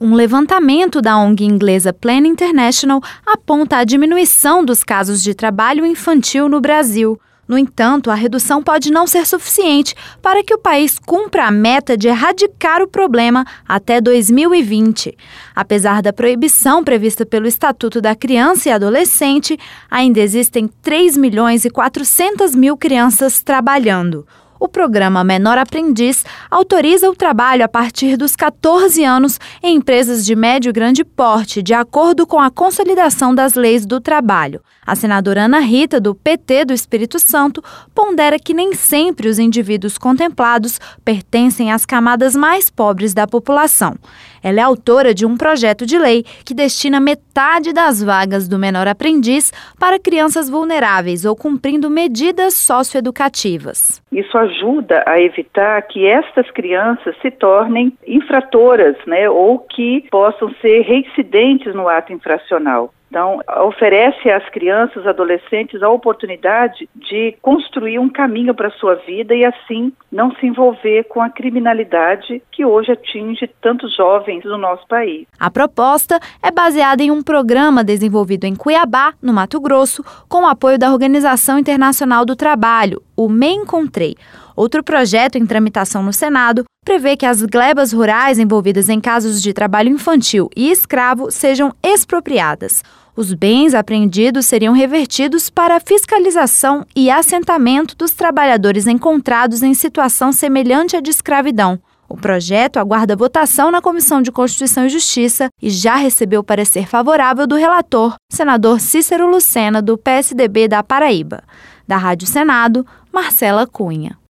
Um levantamento da ONG inglesa Plan International aponta a diminuição dos casos de trabalho infantil no Brasil. No entanto, a redução pode não ser suficiente para que o país cumpra a meta de erradicar o problema até 2020. Apesar da proibição prevista pelo Estatuto da Criança e Adolescente, ainda existem 3.400.000 crianças trabalhando. O programa Menor Aprendiz autoriza o trabalho a partir dos 14 anos em empresas de médio e grande porte, de acordo com a consolidação das leis do trabalho. A senadora Ana Rita, do PT do Espírito Santo, pondera que nem sempre os indivíduos contemplados pertencem às camadas mais pobres da população. Ela é autora de um projeto de lei que destina metade das vagas do Menor Aprendiz para crianças vulneráveis ou cumprindo medidas socioeducativas. Isso ajuda a evitar que estas crianças se tornem infratoras, ou que possam ser reincidentes no ato infracional. Então, oferece às crianças, adolescentes, a oportunidade de construir um caminho para a sua vida e, assim, não se envolver com a criminalidade que hoje atinge tantos jovens do nosso país. A proposta é baseada em um programa desenvolvido em Cuiabá, no Mato Grosso, com o apoio da Organização Internacional do Trabalho, o Me Encontrei. Outro projeto em tramitação no Senado prevê que as glebas rurais envolvidas em casos de trabalho infantil e escravo sejam expropriadas. Os bens apreendidos seriam revertidos para a fiscalização e assentamento dos trabalhadores encontrados em situação semelhante à de escravidão. O projeto aguarda votação na Comissão de Constituição e Justiça e já recebeu parecer favorável do relator, senador Cícero Lucena, do PSDB da Paraíba. Da Rádio Senado, Marcela Cunha.